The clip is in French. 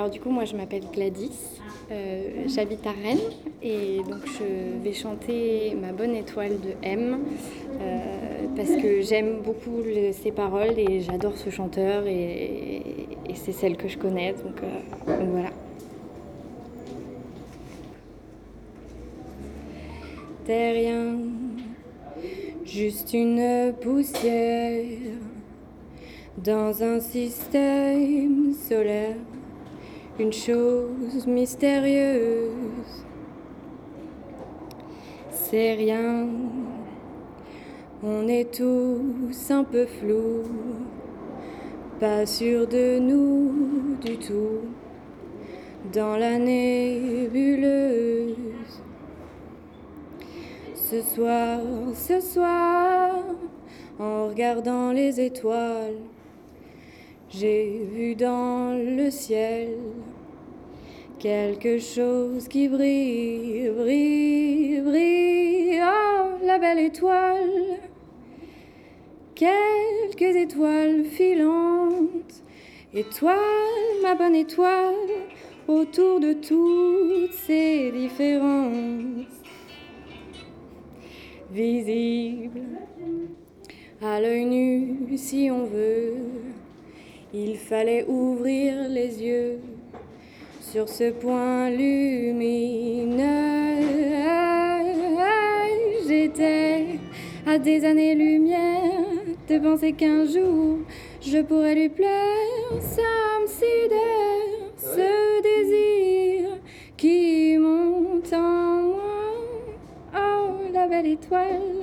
Alors du coup, moi je m'appelle Gladys, j'habite à Rennes et donc je vais chanter Ma bonne étoile de M parce que j'aime beaucoup ses paroles et j'adore ce chanteur et c'est celle que je connais donc voilà. T'es rien, juste une poussière dans un système solaire. Une chose mystérieuse, c'est rien, on est tous un peu flous, pas sûrs de nous du tout, dans la nébuleuse. Ce soir, en regardant les étoiles, j'ai vu dans le ciel quelque chose qui brille, brille, brille. Oh, la belle étoile. Quelques étoiles filantes. Étoile, ma bonne étoile, autour de toutes ces différences. Visible à l'œil nu si on veut. Il fallait ouvrir les yeux sur ce point lumineux. J'étais à des années-lumière de penser qu'un jour je pourrais lui plaire. Ça me sidère, ce désir qui monte en moi. Oh, la belle étoile.